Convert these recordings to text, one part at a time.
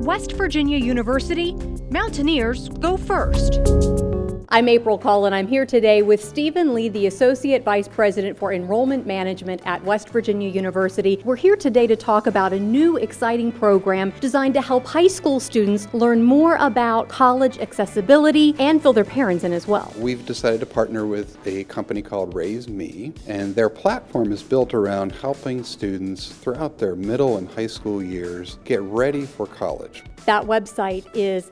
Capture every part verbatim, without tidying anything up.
West Virginia University, Mountaineers go first. I'm April Call, and I'm here today with Stephen Lee, the Associate Vice President for Enrollment Management at West Virginia University. We're here today to talk about a new exciting program designed to help high school students learn more about college accessibility and fill their parents in as well. We've decided to partner with a company called Raise Me, and their platform is built around helping students throughout their middle and high school years get ready for college. That website is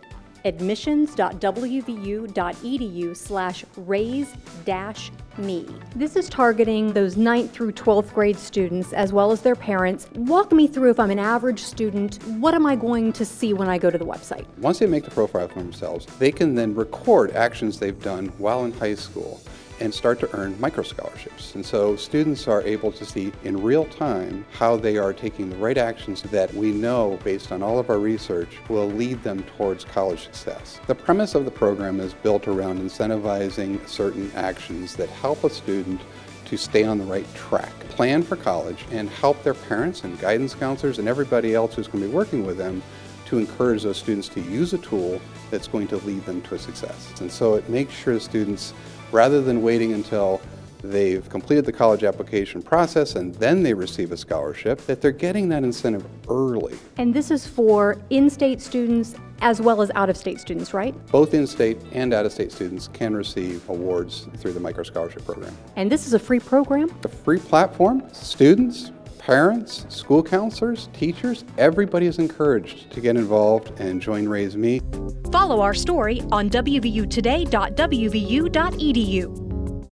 admissions.wvu.edu slash raise dash me. This is targeting those ninth through twelfth grade students as well as their parents. Walk me through, if I'm an average student, what am I going to see when I go to the website? Once they make the profile for themselves, they can then record actions they've done while in high school and start to earn micro scholarships. And so students are able to see in real time how they are taking the right actions that we know, based on all of our research, will lead them towards college success. The premise of the program is built around incentivizing certain actions that help a student to stay on the right track, plan for college, and help their parents and guidance counselors and everybody else who's going to be working with them to encourage those students to use a tool that's going to lead them to success. And so it makes sure the students, rather than waiting until they've completed the college application process and then they receive a scholarship, that they're getting that incentive early. And this is for in-state students as well as out-of-state students, right? Both in-state and out-of-state students can receive awards through the Micro Scholarship Program. And this is a free program? The free platform, students, parents, school counselors, teachers, everybody is encouraged to get involved and join Raise Me. Follow our story on w v u today dot w v u dot e d u.